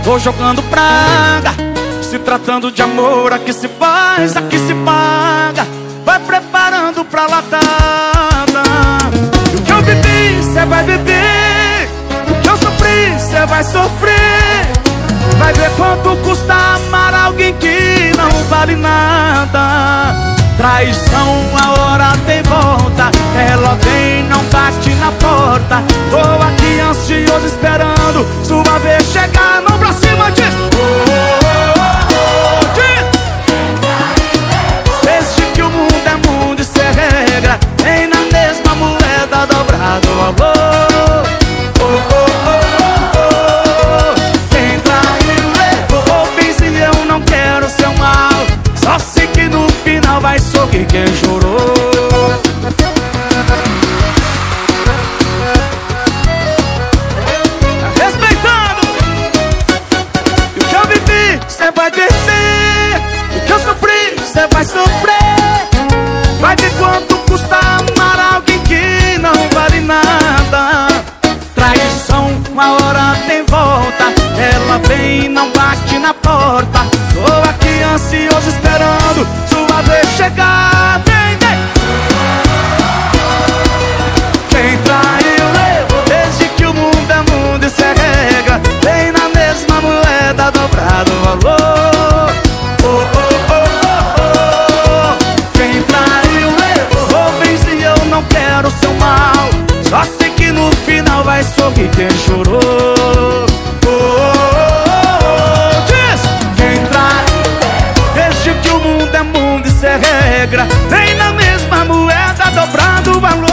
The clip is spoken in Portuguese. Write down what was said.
tô jogando praga. Se tratando de amor, aqui se faz, aqui se paga. Vai preparando pra latada. O que eu vivi, cê vai viver. O que eu sofri, cê vai sofrer. Vai ver quanto custa amar alguém que não vale nada. Traição, a hora tem volta. Ela vem, não bate na porta. Tô aqui ansioso esperando sua vez chegar. Mão pra cima, diz desde que o mundo é mundo e cê regra, vem na mesma moeda dobrado o valor. Quem traiu levou, fiz e eu não quero seu mal. Só sei que no final vai sorrir quem chorou. Respeitando o que eu vivi, cê vai viver. O que eu sofri, cê vai sofrer. Vai ver quanto custa amar alguém que não vale nada. Traição, uma hora tem volta. Ela vem e não bate na porta. Tô aqui ansioso esperando sua vez chegar. Vem, vem. Quem traiu levou, desde que o mundo é mundo e cê regra, vem na mesma moeda dobrado o valor. Quem traiu levou, vem se eu não quero seu mal. Só sei que no final vai sorrir quem chorou. Desde que o mundo é mundo e cê regra, vem na mesma moeda dobrado o valor.